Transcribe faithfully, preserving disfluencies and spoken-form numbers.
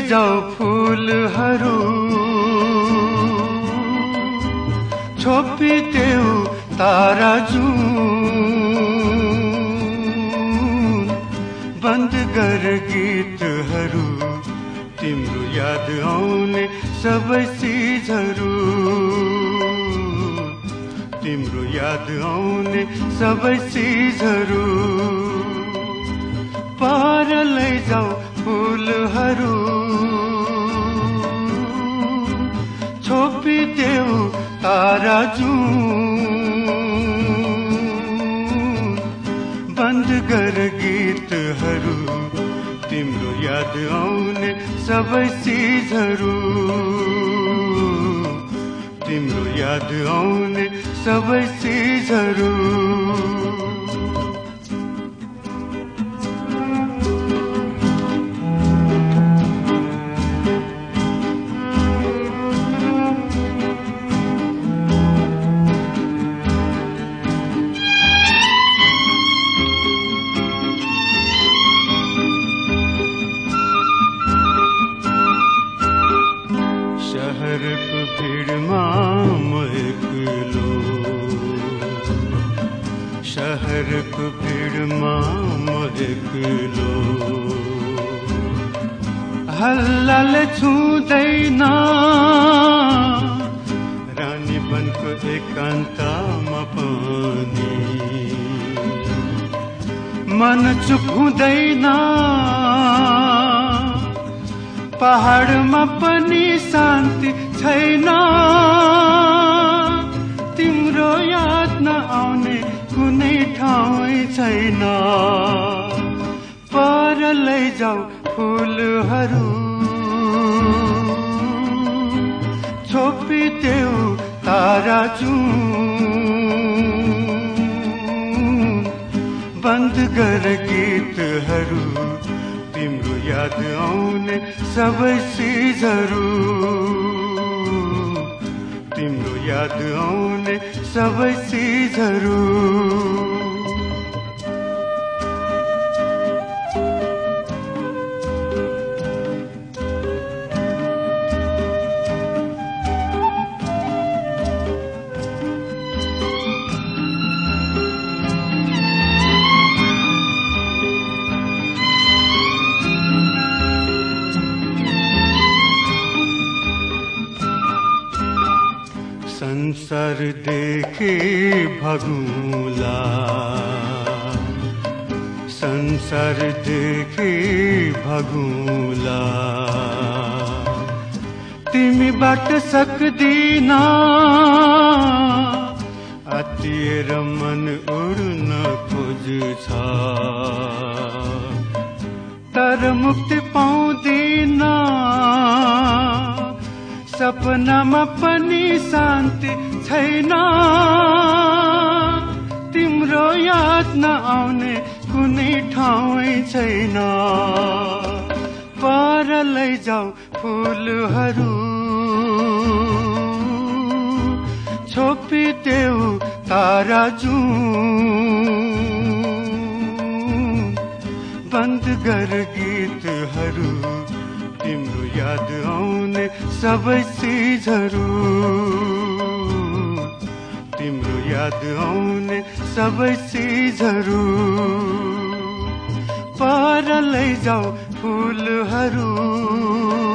लैजाऊ फूलहरू छोपिदेऊ तारा जुन बन्द गर गीतहरू तिम्रो याद आउने सबै चिजहरू तिम्रो याद आउने सबै चिजहरू पर लैजाऊ फूलहरू छोपिदेऊ तारा जुन बन्द गर गीतहरू तिम्रो याद आउने सबै चिजहरू तिम्रो याद आउने सबै चिजहरू शहरको भिडमा म एक्लो शहरको भिडमा म एक्लो हल्लाले छुँदैन रानी बनको एकान्तमा पनि मन चुप हुँदैन पहाडमा पनि शान्ति छैन तिम्रो याद नआउने कुनै ठाउँ छैन पर लैजाऊ फूलहरू छोपिदेऊ तारा जुन बन्द गर गीतहरू तिम्रो याद आउने सबै चिजहरू तिम्रो याद आउने सबै चिजहरू संसार देखे भगुला संसार देखे भगुला तिमी बाट सक्दिन अतिएर मन उड्न खोज्छ तर मुक्ति पाउँदिन सपनामा पनि शान्ति छैन तिम्रो याद नआउने कुनै ठाउँ छैन पर लैजाऊ फूलहरू छोपिदेऊ तारा जुन बन्द गर गीतहरू तिम्रो याद आउने सबै चिजहरू तिम्रो याद आउने सबै चिजहरू पर लैजाऊ फूलहरू